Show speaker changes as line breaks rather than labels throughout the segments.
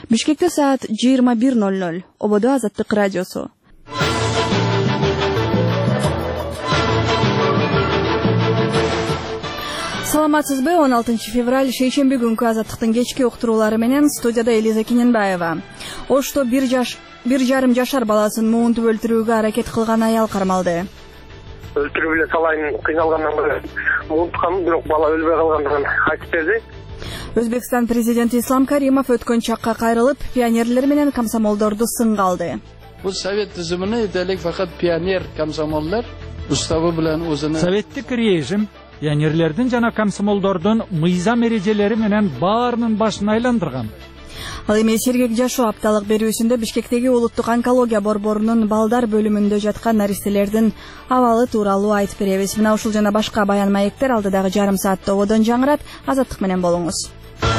Бишкекте саат 21:00. Ободо Азаттык радиосу. Саламатсызбы? 16 февраль шейшемби күнкү Азаттыктын кечки уктуруулары менен студияда Элиза Кененбаева. Ошто 1,5 жашар баласын муунтуп өлтүрүүгө аракет кылган аял кармалды.
Өлтүрүп эле салайын, кыйналгандан бери муунткан, бирок бала өлбөй калгандыгын айтып берди.
Өзбекстан президенти Ислам Каримов өткөн чакка кайрылып, пионерлер менен комсомолдорду сынга алды.
Бул совет тизимине этелик факат пионер комсомолдор уставы менен өзүнө
советтик режим пионерлердин жана комсомолдордун мыйзам эрежелери менен баарынын башын айландырган.
Ал эми сергек жашоо апталык берүүсүндө Бишкектеги улуттук онкология борборунун балдар бөлүмүндө жаткан наристелердин абалы тууралуу айтып беребиз. Мына ушул жана башка баян маектер алдыдагы жарым саатта ободон жаңырат. Азаттык менен болуңуз.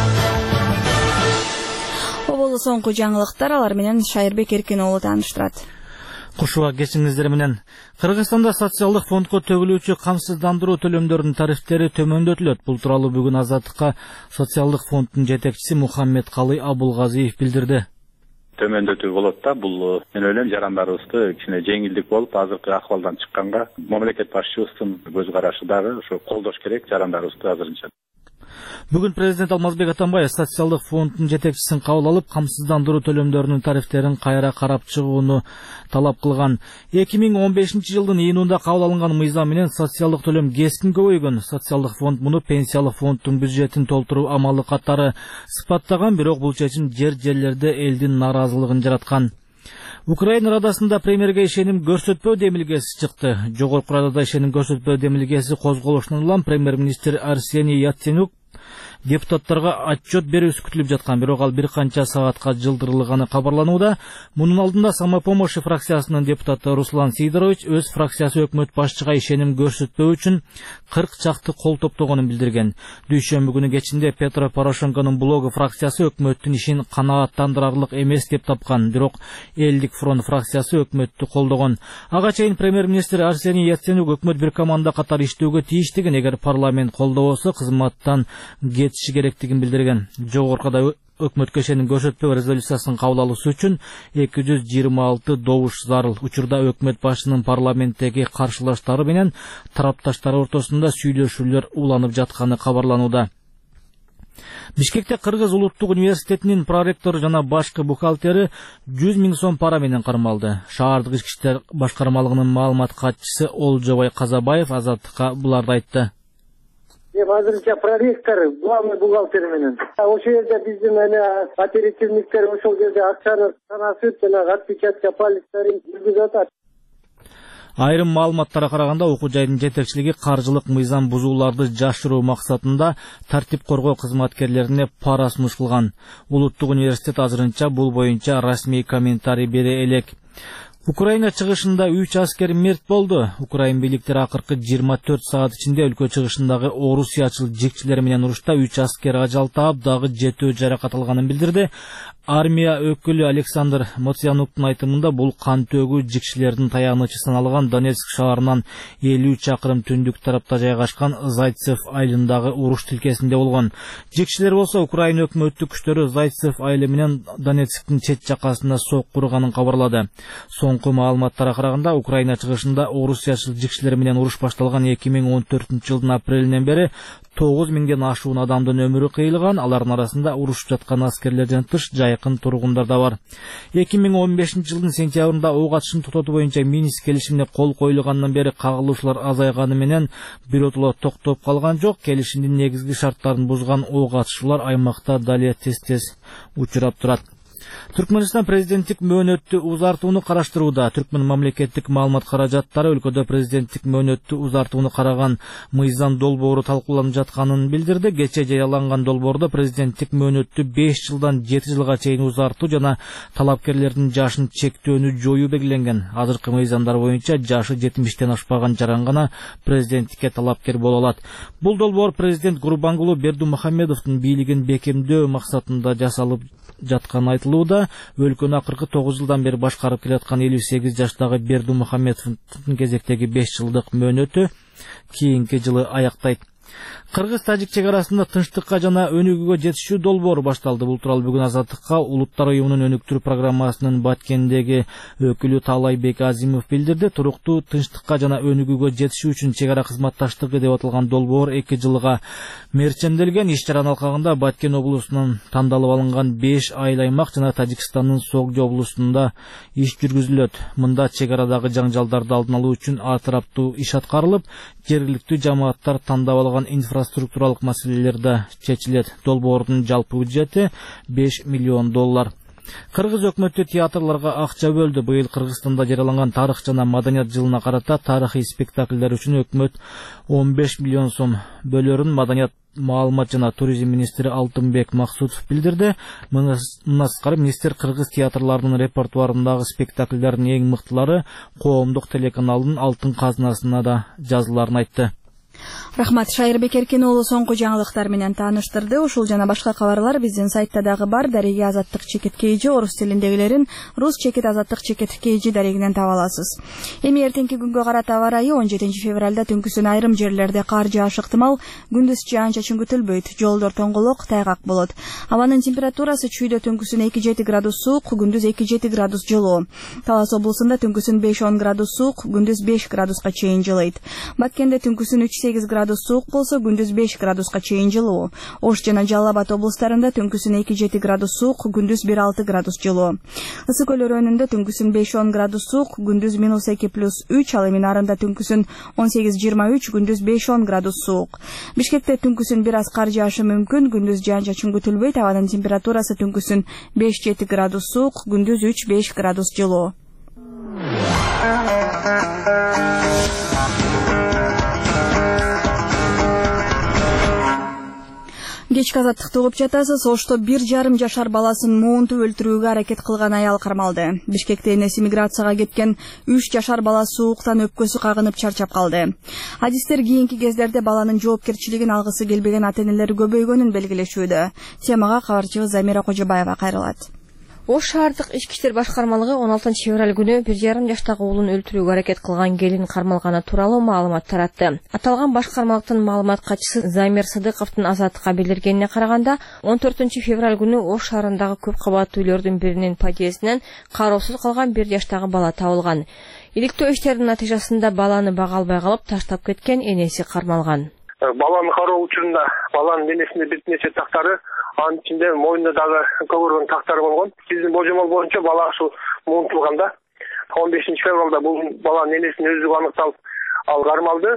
Оболу соңку жаңылыктар, алар менен Шайырбек Эркин уулу тааныштырат.
Кушуга кечиңиздер менен. Кыргызстанда социалдык фондко төгүлүүчү камсыздандыруу төлөмдөрүнүн тарифтери төмөндөтүлөт. Бул тууралуу бүгүн Азаттыкка социалдык фонддун жетекчиси Мухаммед Калый Абулгазиев билдирди.
Төмөндөтүү болот да, бул мен ойлойм жарандарыбызды кичине жеңилдик болуп, азыркы акыбалдан чыкканга мамлекет башчыбыздын көз карашы дагы ошо колдош керек жарандарыбызды азырынча.
Бүгүн президент Алмазбек Атамбаев социалдык фонддун жетекчисин кабыл алып, камсыздандыруу төлөмдөрүнүн тарифтерин кайра карап чыгууну талап кылган. 2015-жылдын июнунда кабыл алынган мыйзам менен социалдык төлөм кескин көбөйгөн. Социалдык фонд муну пенсиялык фонддун бюджетин толтуруу амалы катары сыпаттаган, бирок бул чечим жерлерде элдин наразылыгын жараткан. Украина Радасында премьерге ишеним көрсөтпөө демилгеси чыкты. Жогорку Радада ишеним көрсөтпөө демилгеси козголушунан улам премьер-министр Арсений Яценюк депутаттарга отчет берүүсү күтүлүп жаткан, бирок ал бир канча саатка жылдырылганы кабарланууда. Мунун алдында Самопомощь фракциясынын депутаты Руслан Сидорович өз фракциясы өкмөт башчыга ишеним көрсөтпөө үчүн 40 чакты кол топтогонун билдирген. Дүйшөмбү күнү кечинде Петро Порошенконун блогу фракциясы өкмөттүн ишин канааттандырарлык эмес деп тапкан, бирок Элдик фронт фракциясы өкмөттү колдогон. Ага чейин премьер-министр Арсений Яценюк өкмөт бир команда катары иштөөгө тийиштигин, эгер парламент колдобосо кызматтан кетиши керектигин билдирген. Жогоркада өкмөткө ишеним көрсөтпөө резолюциясын кабыл алуусу үчүн 226 добуш зарыл. Учурда өкмөт башчынын парламенттеги каршылаштары менен тарапташтары ортосунда сүйлөшүүлөр уланып жатканы кабарланууда. Бишкекте Кыргыз улуттук университетинин проректору жана башкы бухгалтери 100 000 сом пара менен кармалды. Шаардык ички иштер башкармалыгынын маалымат катчысы Олжобай Казабаев Азаттыкка буларды айтты.
Азырынча проректор, главный бухгалтер менен. Ошол жерде биздин оперативниктер ошол жерде акчаны санасып, жана отпечатка пальцтерин жүргүзүп атат.
Айрым маалыматтарга караганда, окуу жайдын жетекчилиги каржылык мыйзам бузууларды жашыруу максатында тартип коргоо кызматкерлерине пара сунуш кылган. Улуттук университет азырынча бул боюнча расмий комментарий бере элек. Украина чыгышында 3 аскер мерт болду. Украин бийликтери акыркы 24 саат ичинде өлкө чыгышындагы орусиячыл жикчилер менен урушта 3 аскер ажал таап, дагы 7 жаракат алганын билдирди. Армия өкүлү Александр Моцянуктун айтымында бул кан төгүү жикчилердин таянычы саналган Донецк шаарынан 50 чакырым түндүк тарапта жайгашкан Зайцев айылындагы уруш тилкесинде болгон. Жикчилер болсо Украина өкмөттүк күчтөрү Зайцев айылы менен Донецктин чет жакасында сокку урганын кабарлады. Соңку маалыматтарга караганда, Украина чыгышында орусиячыл жикчилер менен уруш башталган 2014-жылдын апрелинен бери 9 000ден ашуун адамдын өмүрү кыйылган. Алардын арасында урушуп жаткан аскерлерден тыш жайкын тургундар да бар. 2015-жылдын сентябрында ок атышын токтотуу боюнча Минск келишимине кол коюлгандан бери кагылуушулар азайганы менен биротоло токтоп калган жок. Келишимдин негизги шарттарын бузган ок атышуулар аймакта дали тез учурап турат. Түркмөнстан президенттик мөөнөттү узартууну караштырууда. Түркмөн мамлекеттик маалымат каражаттары өлкөдө президенттик мөөнөттү узартууну караган мыйзам долбоору талкууланып жатканын билдирди. Кече жарыяланган долбоордо президенттик мөөнөттү 5 жылдан 7 жылга чейин узартуу жана талапкерлердин жашын чектөөнү жоюу белгиленген. Азыркы мыйзамдар боюнча жашы 70тен ашпаган жаран гана президенттикке талапкер боло алат. Бул долбоор президент Гурбангулу Бердимухамедовдун бийлигин бекемдөө максатында жасалып жатканы айтылууда. Өлкөнү акыркы 9 жылдан бери башкарып келаткан 58 жаштагы Бердимухамедовдун кезектеги 5 жылдык мөөнөтү кийинки жылы аяктайт. Кыргыз-тажик чек арасында тынчтыкка жана өнүгүүгө жетишүү долбоору башталды. Бул тууралуу бүгүн Азаттыкка Улуттар уюмунун өнүктүрүү программасынын Баткендеги өкүлү Таалайбек Азимов билдирди. Туруктуу тынчтыкка жана өнүгүүгө жетишүү үчүн чек ара кызматташтыгы деп аталган долбоор 2 жылга мерченделген. Иш чаранын алкагында Баткен облусунун тандалып алынган 5 айыл аймак жана Тажикстандын Согдо облусунда иш жүргүзүлөт. Мында чек арадагы жаңжалдарды алдын алуу үчүн атыраптуу иш аткарылып, жергиликтүү жамааттар тандап алган инфраструктуралык маселелер да чечилет. Долбоордун жалпы бюджети $5 миллион. Кыргыз өкмөтү театрларга акча бөлдү. Быйыл Кыргызстанда жарыяланган тарых жана маданият жылына карата тарыхый спектакльдер үчүн өкмөт 15 миллион сом бөлөрүн маданият, маалымат жана туризм министри Алтынбек Максутов билдирди. Мындан тышкары министр кыргыз театрларынын репертуарындагы спектакльдердин эң мыктылары коомдук телеканалдын алтын казынасына да жазыларын айтты.
Рахмат, Шайырбек Эркен уулу соңку жаңылыктар менен тааныштырды. Ушул жана башка кабарлар биздин сайтта дагы бар. Дареги Азаттык чекит KG орус тилиндегилерин рус чекит Азаттык чекит KG дарегинен таба аласыз. Эми эртеңки күнгө карата аба ырайы 17 февралда түнкүсүн айрым жерлерде кар жаашы ыктымал, күндүз жаан-чачын күтүлбөйт. Жолдор тоңголок, тайгак болот. Абанын температурасы чүйдө түнкүсүн 2-7 градус суук, күндүз 2-7 градус жылуу. Талас облусунда түнкүсүн 5-10 градус суук, күндүз 5 градуска чейин жылыйт. Баткенде түнкүсүн 3-8 градус суук болсо, күндүз 5 градуска чейин жылуу. Ош жана Жалал Абад облустарында түнкүсүн 2-7 градус суук, күндүз 1-6 градус жылуу. Ысык көл өрөөнүндө түнкүсүн 5-10 градус суук, күндүз -2+3, ал эми нарында түнкүсүн 18-23, күндүз 5-10 градус суук. Бишкекте түнкүсүн бир аз кар жаашы мүмкүн, күндүз жаан-чачын күтүлбөйт. Абанын температурасы түнкүсүн 5-7 градус суук, күндүз 3-5 градус жылуу. Кечки Азаттыкты угуп жатасыз. Ошто 1,5 жашар баласын муунтуп өлтүрүүгө аракет кылган аял кармалды. Бишкекте энеси миграцияга кеткен 3 жашар бала сууктан өпкөсү кагынып чарчап калды. Адистер кийинки кездерде баланын жоопкерчилигин алгысы келбеген ата-энелер көбөйгөнүн белгилешүүдө. Темага кабарчыбыз Замира Кожобаева кайрылат.
Ош шаардык ички иштер башкармалыгы 16 февраль күнү 1,5 жаштагы уулун өлтүрүүгө аракет кылган келин кармалганы тууралуу маалымат таратты. Аталган башкармалыктын маалымат катчысы Замир Сыдыковдун Азаттыкка билдиргенине караганда, 14 февраль күнү Ош шаарындагы көп кабаттуу үйлөрдүн биринин подъездинен кароосуз калган 1 жаштагы бала табылган. Иликтөө иштеринин натыйжасында баланы бага албай калып таштап кеткен энеси кармалган.
Баланы кароо учурунда баланын денесинде бир нече тактары, анын ичинде мойнунда дагы көбөргөн тактары болгон. Биздин божомол боюнча бала ушул муунтулганда 15 февралда бул баланын энесинин өздүгү аныкталып, ал кармалды.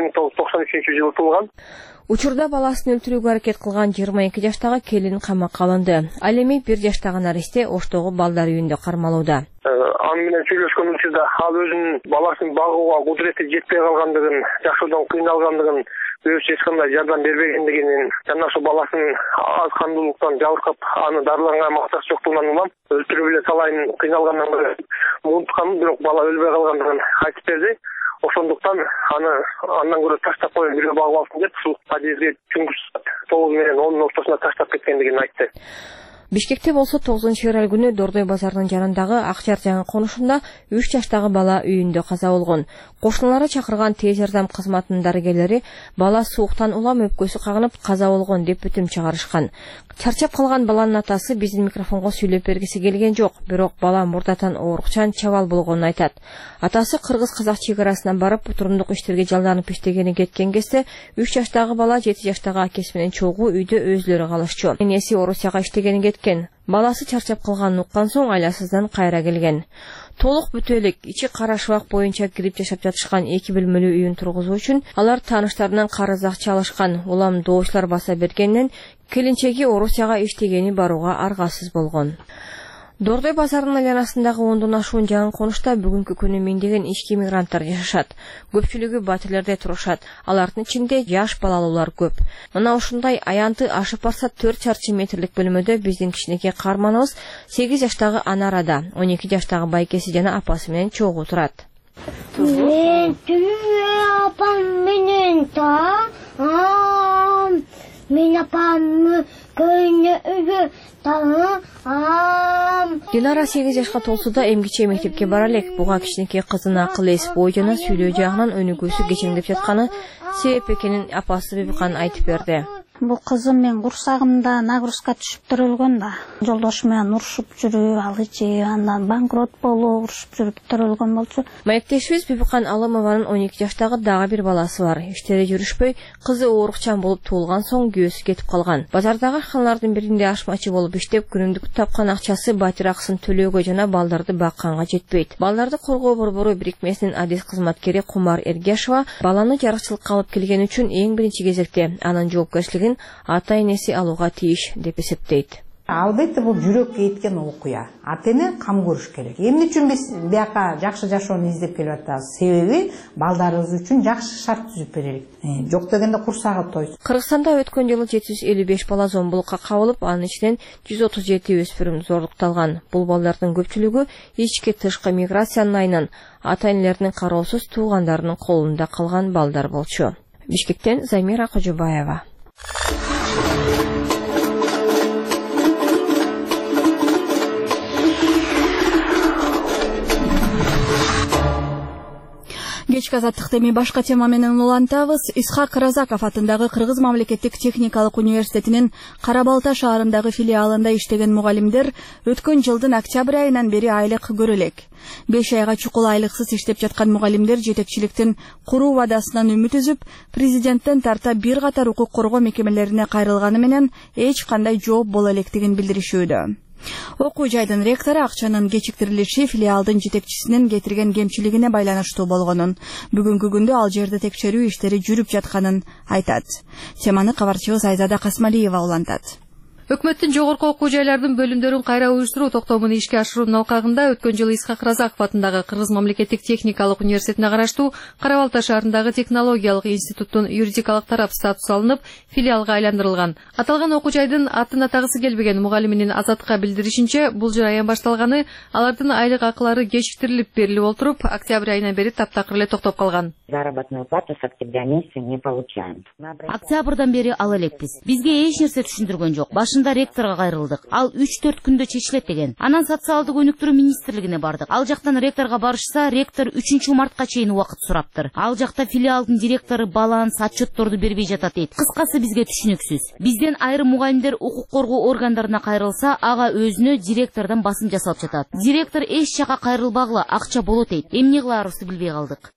1993-жылы туулган.
Учурда баласын өлтүрүүгө аракет кылган 22 жаштагы келин камакка алынды. Ал эми 1 жаштагы наристе Оштогу балдар үйүндө кармалууда.
Аны менен сүйлөшкөн учурда ал өзүнүн баласын багууга кудурети жетпей калгандыгын, жашоодон кыйналгандыгын, өзү эч кандай жардам бербегендигин жана ошо баласынын аз кандуулуктан жабыркап, аны дарыланга максат жоктугунан улам өлтүрүп эле салайын, кыйналгандан бери муунтканын, бирок бала өлбөй калгандыгын айтып берди. Ошондуктан аны андан көрө таштап коюп бирөө багып алсын деп ушул подъездге түнкү 9 менен 10 ортосунда таштап кеткендигин айтты.
Бишкекте болсо 9 февраль күнү Дордой базарынын жанындагы Акчар жаңы конушунда 3 жаштагы бала үйүндө каза болгон. Кошуналары чакырган тез жардам кызматынын дарыгерлери бала сууктан улам өпкөсү кагынып каза болгон деп бүтүм чыгарышкан. Чарчап калган баланын атасы биздин микрофонго сүйлөп бергиси келген жок, бирок бала мурдатан оорукчан чабал болгонун айтат. Атасы кыргыз-казак чек арасына барып, турумдук иштерге жалданып иштегени кеткен кезде 3 жаштагы бала 7 жаштагы акеси менен чогуу үйдө өзлөрү калышчу. Энеси Орусияга иштегени кеткен. Баласы чарчап калганын уккан соң айласыздан кайра келген. Толук бүтө элек ичи кара шыбак боюнча кирип жашап жатышкан 2 бөлмөлүү үйүн тургузуу үчүн алар тааныштарынан карыз акча алышкан. Улам доочулар баса бергеннен келинчеги Орусияга иштегени барууга аргасыз болгон. Дордой базарынын айланасындагы 10дон ашуун жаңы конушта бүгүнкү күнү миңдеген ички мигранттар жашашат. Көпчүлүгү батирлерде турушат. Алардын ичинде жаш балалуулар көп. Мына ушундай аянты ашып барса 4 чарчы метрлик бөлмөдө биздин кичинекей каарманыбыз 8 жаштагы Анарада, 12 жаштагы байкеси жана апасы менен чогуу турат.
Мен апам менен мен апам көйнөгү
Динара 8 жашка толсуда эмгиче мектепке бара элек. Буга кичинекей кызына акыл эс, бой жана сүйлөө жагынан өнүгүүсү кечеңдеп жатканы себеп экенин апасы Бибикан айтып берди.
Бул кызым мен курсагымда нагрузка түшүп төрөлгөн да. Жолдошу менен урушуп жүрүп, ал ичи андан банкрот болуп, урушуп жүрүп төрөлгөн болчу.
Маектешибиз Бибикан Алымованын 12 жаштагы дагы бир баласы бар. Иштери жүрүшпөй, кызы оорукчан болуп туулган соң күйөөсү кетип калган. Базардагы ашканалардын биринде ашмачы болуп иштеп, күнүмдүк тапкан акчасы батир акысын төлөөгө жана балдарды бакканга жетпейт. Балдарды коргоо борбору бирикмесинин адис кызматкери Кумар Эргешова баланы жарыкчылыкка алып келген үчүн эң биринчи кезекте анын жоопкерчилигин ата-энеси алууга тийиш деп эсептейт.
Албетте бул жүрөккө кеткен окуя. Ата-эне кам көрүш керек. Эмне үчүн биз бияка жакшы жашоону издеп келип атабыз? Себеби балдарыбыз үчүн жакшы шарт түзүп берелик. Жок дегенде курсагы той.
Кыргызстанда өткөн жылы 755 бала зомбулукка кабылып, анын ичинен 137 өспүрүм зорлукталган. Бул балдардын көпчүлүгү ички тышкы миграциянын айынан ата-энелеринин кароосуз туугандарынын колунда калган балдар болчу. Бишкектен Замира Кожобаева.
Кечки азаттык теми башка тема менен улантабыз. Исхак Разаков атындагы Кыргыз мамлекеттик техникалык университетинин Кара Балта шаарындагы филиалында иштеген мугалимдер өткөн жылдын октябрь айынан бери айлык көрө элек. 5 айга чукул айлыксыз иштеп жаткан мугалимдер жетекчиликтин куруу вадасынан үмүт үзүп, президенттен тарта бир катар укук коргоо мекемелерине кайрылганы менен эч кандай жооп боло электигин билдиришүүдө. Окуу жайдын ректору акчанын кечиктирилиши филиалдын жетекчисинин кетирген кемчилигине байланыштуу болгонун, бүгүнкү күндө ал жерде текшерүү иштери жүрүп жатканын айтат. Теманы кабарчыбыз Айзада Касмалиева улантат.
Өкмөттүн жогорку окуу жайлардын бөлүмдөрүн кайра уюштуруу токтомун ишке ашыруу алкагында өткөн жылы Исхак Разаков атындагы Кыргыз мамлекеттик техникалык университетине караштуу Кара Балта шаарындагы технологиялык институттун юридикалык тарап статусу алынып, филиалга айландырылган. Аталган окуу жайдын атын атагысы келбеген мугалиминин Азатка билдиришинче, бул жараян башталганы алардын айлык акылары кечиктирилип берилип отуруп, октябрь айынан бери таптакыр эле токтоп калган.
Заработную плату с октября месяца не получаем.
Октябрдан бери ал элекпиз. Бизге эч нерсе түшүндүргөн жок. Башында ректорго кайрылдык. Ал 3-4 күндө чечилет деген. Анан социалдык өнүктүрүү министрлигине бардык. Ал жактан ректорго барышса, ректор 3 мартка чейин убакыт сураптыр. Ал жакта филиалдын директору баланс отчетторду бербей жатат дейт. Кыскасы бизге түшүнүксүз. Бизден айрым мугалимдер укук коргоо органдарына кайрылса, ага өзүнө директордон басым жасалып жатат. Директор эч жака кайрылбагыла, акча болот дейт. Эмне кылаарыбызды билбей калдык.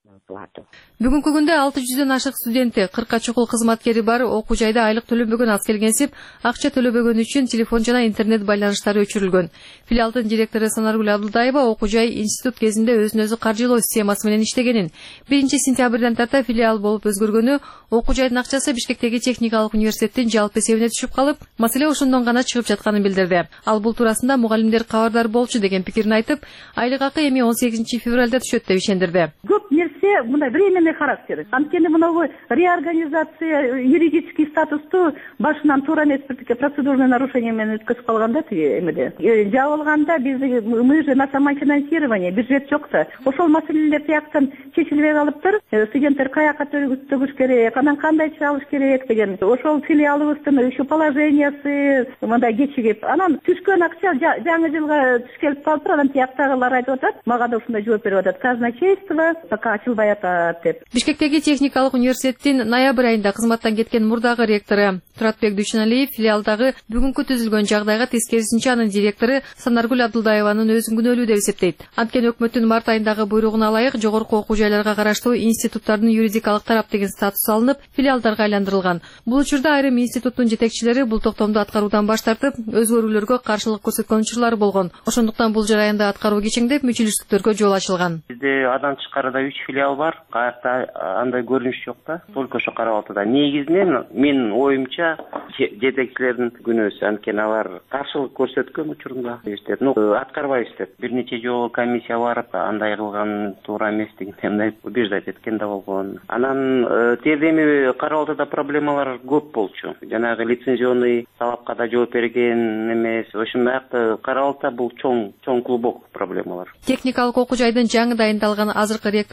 Бүгүнкү күндө 600дөн ашык студенти, 40 чукул кызматкери бар окуу жайда айлык төлөнбөгөн аз келгенсип, акча төлөбөгөн үчүн телефон жана интернет байланыштары өчүрүлгөн. Филиалдын директору Санаргүл Абдылдаева окуу жай институт кезинде өзүн өзү каржылоо системасы менен иштегенин, 1-сентябрдан тарта филиал болуп өзгөргөнү, окуу жайдын акчасы Бишкектеги техникалык университеттин жалпы эсебине түшүп калып, маселе ошондон гана чыгып жатканын билдирди. Ал бул туурасында мугалимдер кабардар болчу деген пикирин айтып, айлык акы эми 18 февралда түшөт деп ишендирди.
Көп нерсе мындай временный характер. Анткени мына реорганизация юридический статусту башынан туура эмес бир процедурный нарушение менен өткөзүп калганда тиги эмеде. Жабылганда мы же на самофинансирование, бюджет жокта. Ошол маселелер тияктан чечилбей калыптыр. Студенттер каяка төгүш керек, анан кандай чалыш керек деген. Ошол филиалыбыздын еще положениясы мындай кечигип, анан түшкөн акча жаңы жылга түшкелип калыптыр. Анан тияктагылар айтып атат, мага да ушундай жооп берип атат. Казначейство пока ачылбай атат деп.
Бишкектеги техникалык университеттин ноябрь айында кызматтан кеткен мурдагы ректору Туратбек Дүйшөналиев филиалдагы бүгүнкү түзүлгөн жагдайга тескерисинче анын директору Санаргүл Абдылдаеванын өзүн күнөөлүү деп эсептейт. Анткени өкмөттүн март айындагы буйругуна ылайык жогорку окуу жайларга караштуу институттардын юридикалык тарап деген статус алынып, филиалдарга айландырылган. Бул учурда айрым институттун жетекчилери бул токтомду аткаруудан баш тартып, өзгөрүүлөргө каршылык көрсөткөн учурлар болгон. Ошондуктан бул жараянда аткаруу кечеңдеп, мүчүлүштүктөргө жол ачылган.
Бизде Адам Чыкарыда 3 филиал бар. Каякта андай көрүнүш жок да. Только ошо Кара Балтада. Негизинен менин оюмча жетекчилердин күнөөсү, анткени алар каршылык көрсөткөн учурунда иштеп, аткарбай иштеп. Бир нече жолу комиссия барып, андай кылган туура эмес дегендей убеждать эткен да болгон. Анан тергеми Кара Балтада проблемалар көп болчу. Жанагы лицензионный талапка да жооп берген эмес. Ошондой Кара Балта бул чоң клубок проблемалар.
Техникалык окуу жайдын жаңы дайындалган азыркы ректору Мурат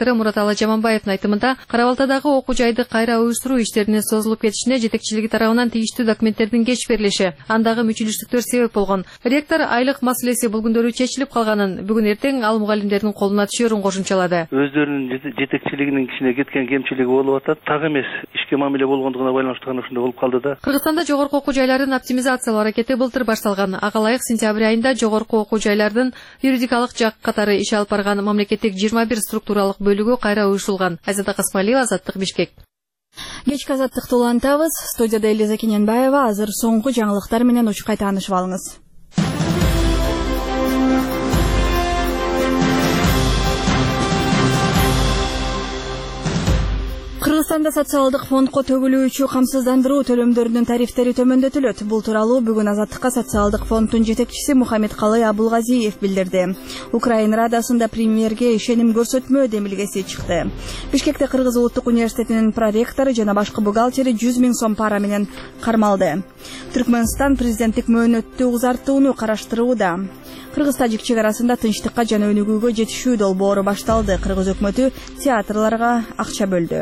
Мырзалы Жаманбаевдин айтымында Кара Балтадагы окуу жайды кайра уюштуруу иштеринин созулуп кетишине жетекчилиги тарабынан тийиштүү документтердин кеч берилиши, андагы мүчүлүштүктөр себеп болгон. Ректор айлык маселеси бул күндөрү чечилип калганын, бүгүн эртең ал мугалимдердин колуна түшөрүн кошумчалады.
Өздөрүнүн жетекчилигинин кичине кеткен кемчилиги болуп атат. Так эмес ишке мамиле болгондугуна байланыштуу гана ушундай болуп калды да.
Кыргызстанда жогорку окуу жайларын оптимизациялоо аракети былтыр башталган. Ага ылайык сентябрь айында жогорку окуу жайлардын юридикалык жак катары иш алып барган мамлекеттик 21 структуралык бөлүгү кайра уюштурулган. Азата Каспалиева, Азаттык, Бишкек.
Кечки азаттыкты улантабыз. Студияда Элиза Кененбаева. Азыр соңку жаңылыктар менен учкай таанышып алыңыз. Кыргызстанда социалдык фондко төгүлүүчү камсыздандыруу төлөмдөрүнүн тарифтери төмөндөтүлөт. Бул тууралуу бүгүн Азаттыкка социалдык фонддун жетекчиси Мухаммедкалый Абулгазиев билдирди. Украин Радасында премьерге ишеним көрсөтмөө демилгеси чыкты. Бишкекте Кыргыз улуттук университетинин проректору жана башкы бухгалтери 100 000 сом пара менен кармалды. Түркмөнстан президенттик мөөнөттү узартууну караштырууда. Кыргыз-тажик чек арасында тынчтыкка жана өнүгүүгө жетишүү долбоору башталды. Кыргыз өкмөтү театрларга акча бөлдү.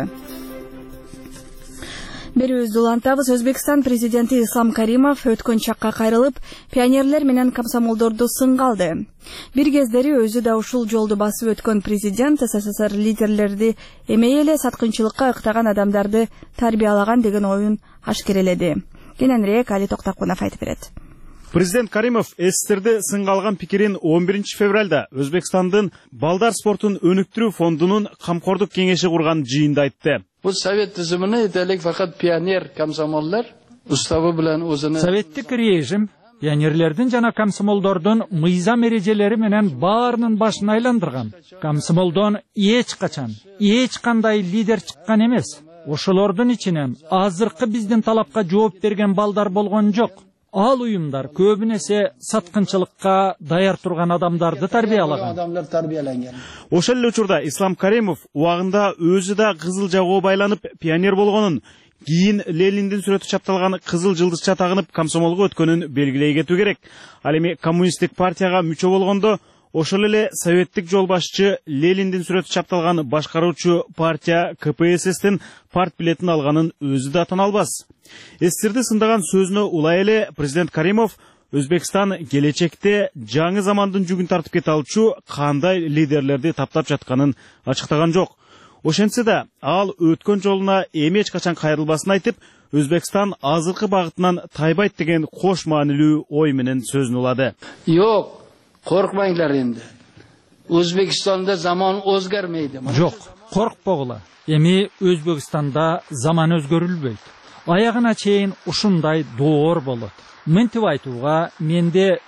Берүүбүздү улантабыз. Өзбекстан президенти Ислам Каримов өткөн чакка кайрылып, пионерлер менен комсомолдорду сынга алды. Бир кездери өзү да ушул жолду басып өткөн президент СССР лидерлерди эмей эле саткынчылыкка ыктаган адамдарды тарбиялаган деген оюн ашкереледи. Кененирээк Али Токтакунов айтып берет.
Президент Каримов СССРди сынга алган пикирин 11 февралда Өзбекстандын балдар спортун өнүктүрүү фондунун камкордук кеңеши курган жыйында айтты.
Бул совет тизимине этелик факат пионер комсомолдор уставы менен өзүнүн
советтик режим пионерлердин жана комсомолдордун мыйзам эрежелери менен баарынын башын айландырган. Комсомолдон эч кандай лидер чыккан эмес. Ошолордун ичинен азыркы биздин талапка жооп берген балдар болгон жок. Ал уюмдар көбүнесе саткынчылыкка даяр турган адамдарды тарбиялаган.
Ошол эле учурда Ислам Каримов убагында өзү да кызыл жабоо байланып пионер болгонун, кийин Лениндин сүрөтү чапталган кызыл жылдызча тагынып комсомолго өткөнүн белгилей кетүү керек. Ал эми коммунисттик партияга мүчө болгондо ошол эле советтик жол башчы Лениндин сүрөтү чапталган башкаруучу партия КПССтин парт билетин алганын өзү да тана албас. СССРди сындаган сөзүнө улай эле президент Каримов Өзбекстан келечекте жаңы замандын жүгүн тартып кете алчу кандай лидерлерди таптап жатканын ачыктаган жок. Ошентсе да ал өткөн жолуна эми эч качан кайрылбасын айтып, Өзбекстан азыркы багытынан тайбайт деген кош маанилүү ой менен сөзүн улады.
Жок, коркмаңдар энди. Өзбекстанда заман өзгөрмөйдү.
Жок, коркпогула. Эми Өзбекстанда заман өзгөрүлбөйт. Аягына чейин ушундай доор болот. Мынтип айтууга менде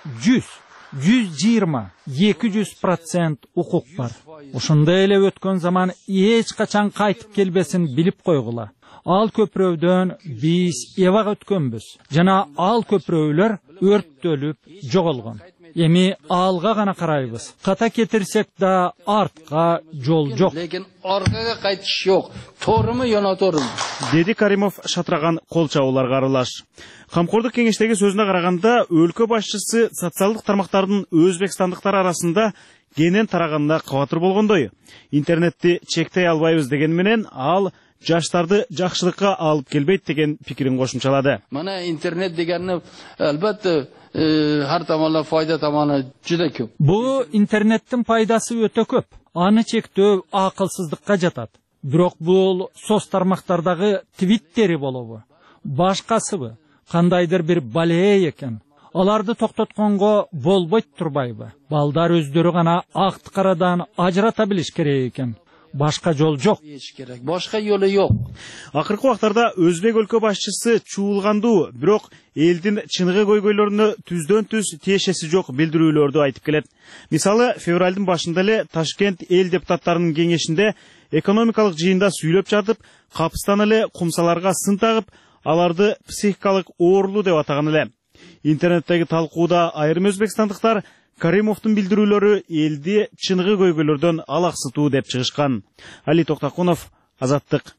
120-200% укук бар. Ушундай эле өткөн заман эч качан кайтып келбесин билип койгула. Ал көпүрөдөн биз эбак өткөнбүз. Жана ал көпүрөлөр өрттөлүп жоголгон. Эми алга гана карайбыз. Ката кетирсек да артка жол жок.
Лекин аркага кайтыш жок. Тооруму жана тоорум.
Деди Каримов шатыраган кол чабууларга аралаш. Камкордук кеңештеги сөзүнө караганда, өлкө башчысы социалдык тармактардын өзбекстандыктар арасында кенен тараганына кабатыр болгондой. Интернетти чектей албайбыз деген менен ал жаштарды жакшылыкка алып келбейт деген пикирин кошумчалады.
Мана интернет дегенни албетте har tomonlama foyda tomoni juda ko'p.
Bu internetin пайдасы өтө көп. Аны чектөө акылсыздыкка жатат. Бирок бул соц тармактардагы твиттери болобу, башкасыбы, кандайдыр бир бале экен. Аларды токтотконго болбойт турбайбы? Балдар өздөрү гана акты карадан ажырата билиш керек экен. Башка жол жок.
Башка жолу жок.
Акыркы убактарда Өзбек өлкө башчысы чуулгандуу, бирок элдин чыныгы көйгөйлөрүнө түздөн түз тиешеси жок билдирүүлөрдү айтып келет. Мисалы, февралдын башында эле Ташкент эл депутаттарынын кеңешинде экономикалык жыйында сүйлөп жатып, капыстан эле кумсаларга сын тагып, аларды психикалык оорулуу деп атаган эле. Интернеттеги талкууда айрым өзбекстандыктар Каримовдун билдирүүлөрү элди чыныгы көйгөйлөрдөн алаксытуу деп чыгышкан. Али Токтакунов, Азаттык.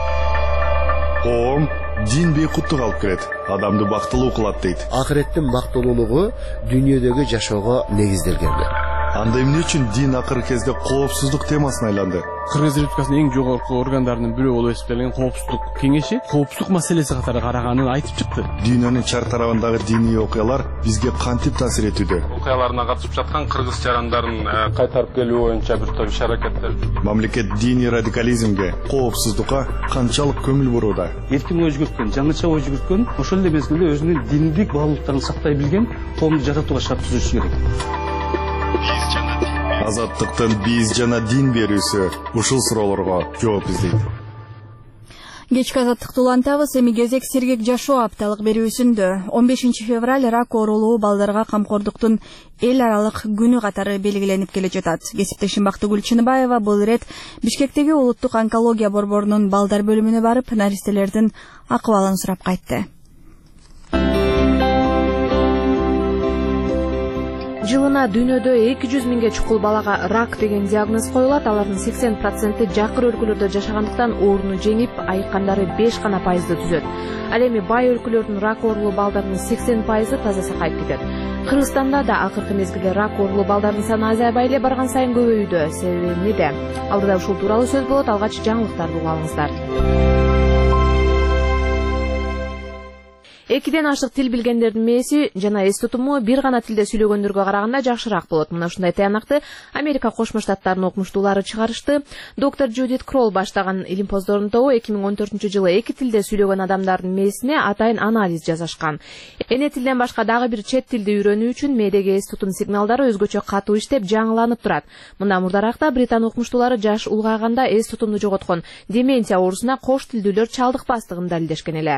Коом дин бейкуттук алып келет, адамды бактылуу кылат дейт.
Акыреттин бактылуулугу дүйнөдөгү жашоого негизделген.
Анда эмне үчүн дин акыркы кезде коопсуздук темасына айланды?
Кыргыз Республикасынын эң жогорку органдарынын бирөө болуп эсептелген коопсуздук кеңеши коопсуздук маселеси катары караганын айтып чыкты.
Дүйнөнүн чар тарабындагы диний окуялар бизге кантип таасир этүүдө?
Окуяларына катышып жаткан кыргыз жарандарын кайтарып келүү боюнча бир топ иш-аракеттер.
Мамлекет диний радикализмге, коопсуздукка канчалык көңүл бурууда?
Эркин ой жүгүрткөн, жаңыча ой жүгүрткөн, ошол эле мезгилде өзүнүн диндик баалуулуктарын сактай билген коомду жасатууга шарт түзүшү керек.
Азаттыктын биз жана дин берүүсү ушул суроолорго жооп издейт.
Кечки азаттыкты улантабыз. Эми кезек сергек жашоо апталык берүүсүндө 15 февраль рак оорулуу балдарга камкордуктун эл аралык күнү катары белгиленип келе жатат. Кесиптешим Бактыгүл Чыныбаева бул ирет Бишкектеги улуттук онкология борборунун балдар бөлүмүнө барып, наристелердин акыбалын сурап кайтты.
Жылына дүйнөдө 200 миңге чукул балага рак деген диагноз коюлат. Алардын 80% жакыр өлкөлөрдө жашагандыктан ооруну жеңип, айыккандары 5 гана пайызды түзөт. Ал эми бай өлкөлөрдүн рак оорулуу балдарынын 80% таза сакайып кетет. Кыргызстанда да акыркы мезгилде рак оорулуу балдардын саны азайбай эле барган сайын көбөйүүдө. Себеби эмнеде? Алдыда ушул тууралуу сөз болот. Алгач жаңылыктарды угуп алыңыздар. Экиден ашык тил билгендердин мээси жана эс тутуму бир гана тилде сүйлөгөндөргө караганда жакшыраак болот. Мына ушундай таянакты Америка Кошмо Штаттарынын окумуштуулары чыгарышты. Доктор Джудит Кролл баштаган илимпоздордун тобу 2014-жылы эки тилде сүйлөгөн адамдардын мээсине атайын анализ жасашкан. Эне тилден башка дагы бир чет тилди үйрөнүү үчүн мээдеги эс тутум сигналдары өзгөчө катуу иштеп, жаңыланып турат. Мындан мурдаракта Британ окумуштуулары жаш улгайганда эс тутумду жоготкон деменция оорусуна кош тилдүүлөр чалдыкпастыгын далилдешкен эле.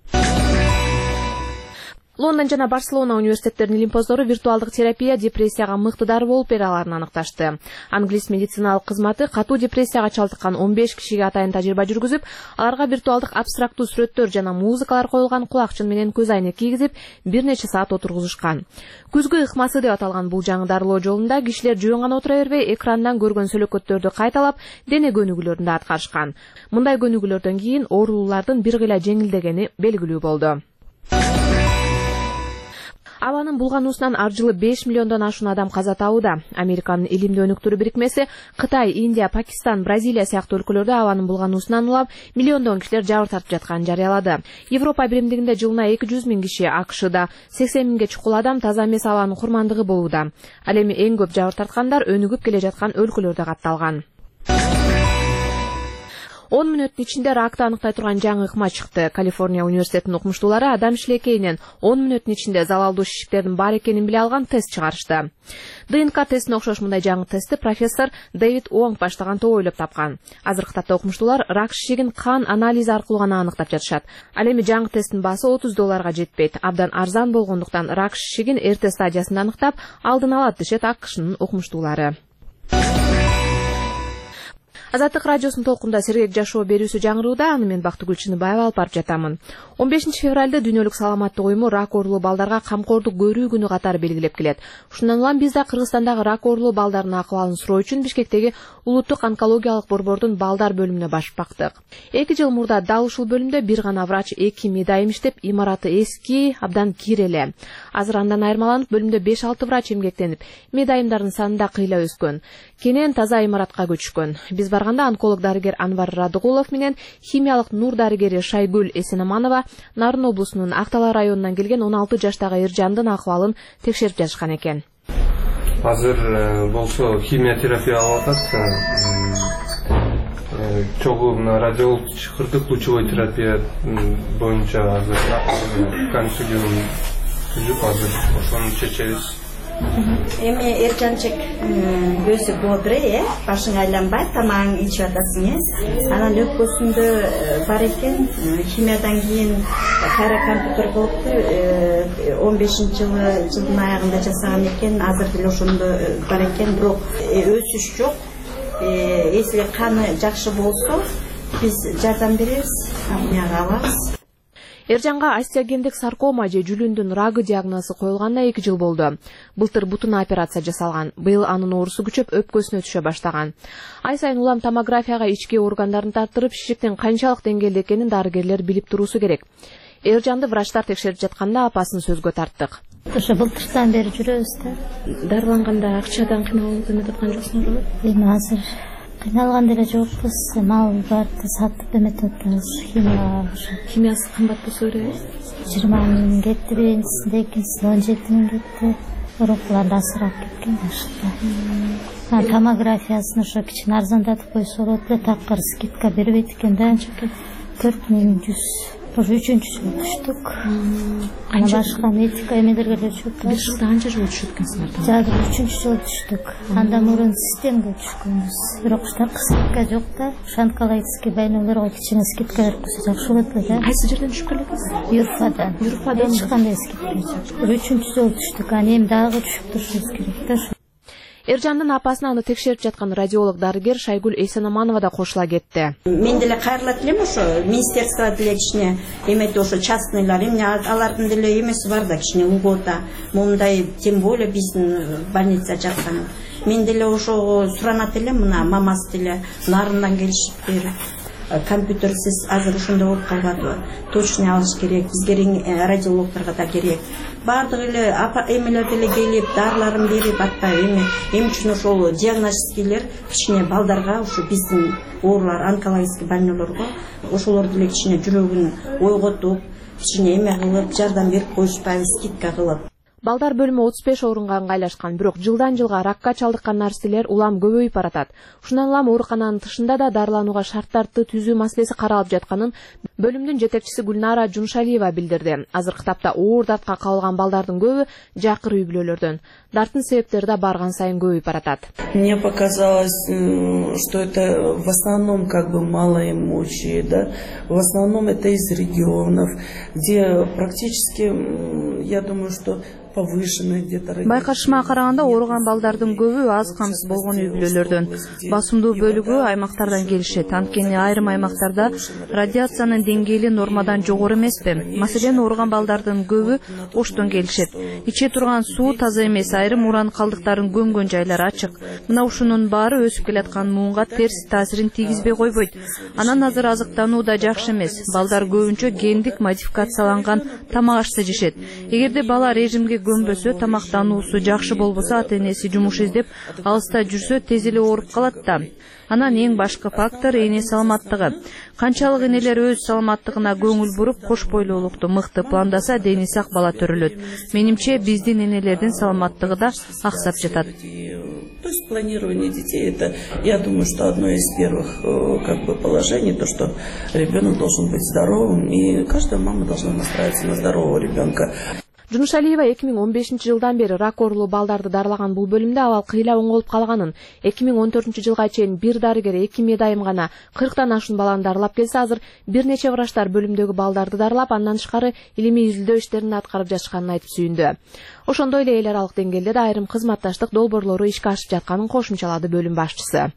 Лондон жана Барселона университеттеринин илимпоздору виртуалдык терапия депрессияга мыкты дары болуп бере аларын аныкташты. Англис медициналык кызматы катуу депрессияга чалдыккан 15 кишиге атайын тажрыйба жүргүзүп, аларга виртуалдык абстрактуу сүрөттөр жана музыкалар коюлган кулакчын менен көз айнек кийгизип, бир нече саат отургузушкан. Күзгү ыкмасы деп аталган бул жаңы дарылоо жолунда кишилер жөн гана отура бербей, экрандан көргөн сөлөкөттөрдү кайталап, дене көнүгүүлөрүн да аткарышкан. Мындай көнүгүүлөрдөн кийин оорулуулардын бир кыйла жеңилдегени белгилүү болду. Абанын булгануусунан ар жылы 5 миллиондон ашуун адам каза табууда. Американын илимдүү өнүктүрүү бирикмеси Кытай, Индия, Пакистан, Бразилия сыяктуу өлкөлөрдө абанын булгануусунан улап, миллиондон кишилер жабыр тартып жатканын жарыялады. Европа биримдигинде жылына 200 миң киши, AQШда 80 миңге чукул адам таза эмес абанын курмандыгы болууда. Ал эми эң көп жабыр тарткандар өнүгүп келе жаткан өлкөлөрдө катталган. 10 мүнөттүн ичинде ракты аныктай турган жаңы ыкма чыкты. Калифорния университетинин окумуштуулары адам шилекейинен 10 мүнөттүн ичинде залалдуу шишиктердин бар экенин биле алган тест чыгарышты. ДНК тестине окшош мындай жаңы тестти профессор Дэвид Уонг баштаган топ ойлоп тапкан. Азыркы тапта окумуштуулар рак шишигин кан анализи аркылуу гана аныктап жатышат. Ал эми жаңы тесттин баасы $30 жетпейт. Абдан арзан болгондуктан рак шишигин эрте стадиясында аныктап, алдын алат дешет AQШнын окумуштуулары. Азаттык радиосунун толкунда сергек жашоо берүүсү жаңырууда. Аны мен Бактыгүл Чыныбаева алып барып жатамын. 15 февралда дүйнөлүк саламаттык уюму рак оорулуу балдарга камкордук көрүү күнү катары белгилеп келет. Ушундан улам биз да Кыргызстандагы рак оорулуу балдардын акыбалын суроо үчүн Бишкектеги улуттук онкологиялык борбордун балдар бөлүмүнө башып бактык. 2 жыл мурда дал ушул бөлүмдө бир гана врач 2 медайым иштеп, имараты эски, абдан киреле. Азыр андан айырмаланып, бөлүмдө 5-6 врач эмгектенип, медайымдардын саны да кыйла өскөн. Кенен таза имаратка көчкөн. Биз барганда онколог дарыгер Анвар Радыгулов менен химиялык нур дарыгери Шайгүл Эсенаманова Нарын облусунун Актала районунан келген 16 жаштагы Эржандын акыбалын текшерип жатышкан экен.
Азыр болсо химиотерапия алып атат. Чогуу мына радиолуктук лучевой терапия боюнча азыр консилиум түзүп азыр ошону чечебиз.
Эми Эржанчык көзү бодрый, башың айланбай, тамагың ичип атасың, анан өпкөсүндө бар экен, химиядан кийин кайра компьютер болупту, 15-жылдын аягында жасаган экен, азыр деле ошондо бар экен, бирок өсүш жок. Если каны жакшы болсо, биз жардам беребиз, армияга алабыз.
Эржанга остеогендик саркома же жүлүндүн рагы диагнозу коюлганына 2 жыл болду. Былтыр бутуна операция жасалган. Быйыл анын оорусу күчөп өпкөсүнө түшө баштаган. Ай сайын улам томографияга ички органдарын тартырып, шишиктин канчалык деңгээлде экенин дарыгерлер билип туруусу керек. Эржанды врачтар текшерип жатканда апасын сөзгө тарттык.
Ошо былтыртан бери жүрөбүз да.
Дарыланганда акчадан кыйналып эме аткан жоксуңарбы?
Эми азыр кыйналган деле жокпуз. Мал барды сатып эметип атабыз.
Химиясы кымбат болсо керек.
20 миң кетти, биринчисинде, экинчисинде 17 миң кетти. Урукулар да асырап кеткен башында. Томографиясын ошо кичине арзандатып койсо болот эле, такыр скидка бербейт экен да. 4100. Ошо 3-чү жыл түштүк. Ана башка медика эмелерге да түшүп.
Бир жылда канча жыл түшүткөнсүңөр?
Жада 3-чү жыл түштүк. Андан мурун системге түшкөнбүз. Бирок штаб скидка жок да. Шанкалайский больнойлорго кичине скидка берип койсо жакшы болот эле да.
Кайсы жерден түшүп келесиз?
Юрфадан. Эч кандай скидка жок. 3-чү жыл түштүк. Аны эми дагы түшүп турушубуз керек да.
Эржандын апасына аны текшерип жаткан радиолог дарыгер Шайгүл Эйсенаманова да кошула кетти.
Мен деле кайрылат элем ошо министерство деле кичине эметип ошо частныйлар эмне алардын деле эмеси бар да кичине льгота. Мондай тем более биздин больница жаккан. Мен деле ошого суранат элем, мына мамасы деле нарындан келишиптир. Компьютерсиз азыр ошондой болуп калбадыбы? Точный алыш керек, бизге радиологторго да керек. Бардык эле эмелер деле келип, дарыларын берип атпайбы эми үчүн ошол диагностикилер кичине балдарга, ошо биздин оорулар, онкологический больнойлорго ошолор деле кичине жүрөгүн ойготуп, кичине эме кылып, жардам берип коюшпайбы, скидка кылып.
Балдар бөлүмү 35 орунга ыңгайлашкан, бирок жылдан жылга ракка чалдыккан нарселер улам көбөйүп баратат. Ушундан улам оорукананын тышында да дарыланууга шарттарды түзүү маселеси каралып жатканын бөлүмдүн жетекчиси Гүлнара Жуншалиева билдирди. Азыркы тапта оор дартка кабылган балдардын көбү жакыр үй бүлөлөрдөн. Дарттын себептери да барган сайын көбөйүп баратат.
Мне показалось, что это в основном малоимущие, да, в основном это из регионов, где практически, я думаю, что
Байкашыма караганда ооруган балдардын көбү аз камсыз болгон үй бүлөлөрдөн. Басымдуу бөлүгү аймактардан келишет. Анткени айрым аймактарда радиациянын деңгээли нормадан жогору эмеспи. Маселен, ооруган балдардын көбү Оштон келишет. Иче турган суу таза эмес, айрым уран калдыктарын көмгөн жайлар ачык. Мына ушунун баары өсүп келаткан муунга терс таасирин тийгизбей койбойт. Анан азыр азыктануу да жакшы эмес. Балдар көбүнчө гендик модификацияланган тамак ашса жешет. Эгерде бала режимге көмбөсө, тамактануусу жакшы болбосо, ата-энеси жумуш издеп алыста жүрсө, тез эле ооруп калат да. Анан эң башкы фактор эне саламаттыгы. Канчалык энелер өз саламаттыгына көңүл буруп, кош бойлуулукту мыкты пландаса, дени сак бала төрөлөт. Менимче, биздин энелердин саламаттыгы да аксап жатат.
То есть планирование детей, это, я думаю, что одно из первых положений, то, что ребенок должен быть здоровым, и каждая мама должна настраиваться на здорового ребенка.
Жунушалиева 2015 жылдан бери рак оорулуу балдарды дарылаган бул бөлүмдө абал кыйла оңолуп калганын, 2014 жылга чейин бир дарыгер 2 медайым гана 40тан ашуун баланы дарылап келсе, азыр бир нече врачтар бөлүмдөгү балдарды дарылап, андан тышкары илимий изилдөө иштерин аткарып жатышканын айтып сүйүндү. Ошондой эле эл аралык деңгээлде да айрым кызматташтык долбоорлору ишке ашып жатканын кошумчалады бөлүм башчысы.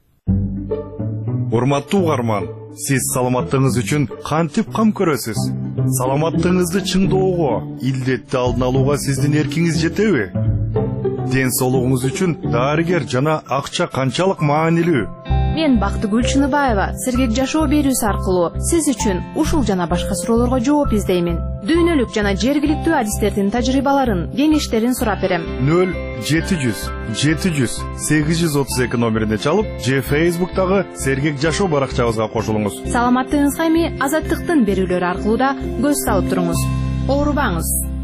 Урматтуу угарман, сиз саламаттыгыңыз үчүн кантип кам көрөсүз? Саламаттыгыңызды чыңдоого, илдетти алдын алууга сиздин эркиңиз жетеби? Ден соолугуңуз үчүн дарыгер жана акча канчалык маанилүү?
Мен Бактыгүл Чыныбаева сергек жашоо берүүсү аркылуу сиз үчүн ушул жана башка суроолорго жооп издеймин. Дүйнөлүк жана жергиликтүү адистердин тажрыйбаларын, кеңештерин сурап берем.
0-700-832 номерине чалып, же Facebook'тагы сергек жашоо баракчабызга кошулуңуз.
Саламаттыгыңызга эми Азаттыктын берүүлөрү аркылуу да көз салып туруңуз. Оорубаңыз.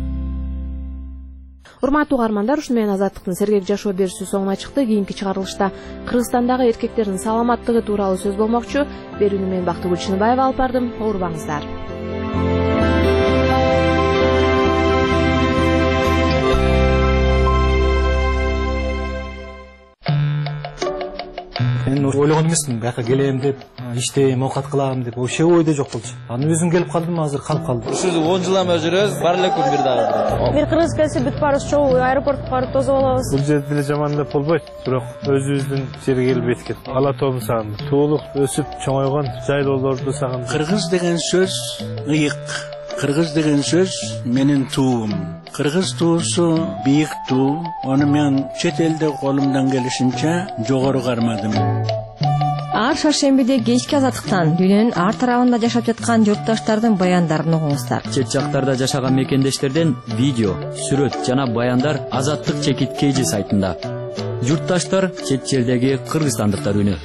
Урматтуу угармандар, ушуну менен Азаттыктын сергек жашоо берүүсү соңуна чыкты. Кийинки чыгарылышта Кыргызстандагы эркектердин саламаттыгы тууралуу сөз болмокчу. Берүүнү мен Бактыгүл Чыныбаева алып бардым. Оорубаңыздар.
Мен ойлогон эмесмин, бияка келем деп, иштейм, оокат кылам деп, вообще ойдо жок болчу. Аны өзүм келип калдым, азыр калып калдым.
Ушул 10 жылдан жүрөбүз, бар эле күн бир дагы.
Бир кыргыз келсе бүт барыбыз чогуу аэропортко барып тосуп алабыз.
Бул жерде деле жаман деп болбойт, бирок өзүбүздүн жерге келип эткет. Ала тообун сагындым. Туулук, өсүп чоңойгон жайлоолорду сагындым.
Кыргыз деген сөз ыйык. Кыргыз деген сөз менин туум. Кыргыз туусу бийик туу. Аны мен чет элде колумдан келишинче жогору кармадым.
Ар шаршембиде кечки азаттыктан дүйнөнүн ар тарабында жашап жаткан журтташтардын баяндарын угуңуздар.
Чет жактарда жашаган мекендештерден видео, сүрөт жана баяндар Азаттык чекит KG сайтында. Журтташтар чет жердеги кыргызстандыктар үнү.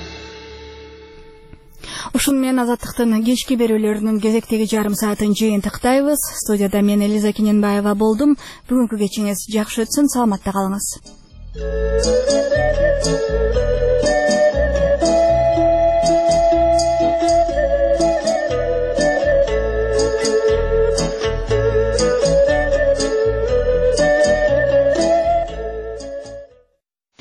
Ушун менен Азаттыктын кечки берүүлөрүнүн кезектеги жарым саатын жыйынтыктайбыз. Студияда мен Элиза Кененбаева болдум. Бүгүнкү кечиңиз жакшы өтсүн, саламатта калыңыз.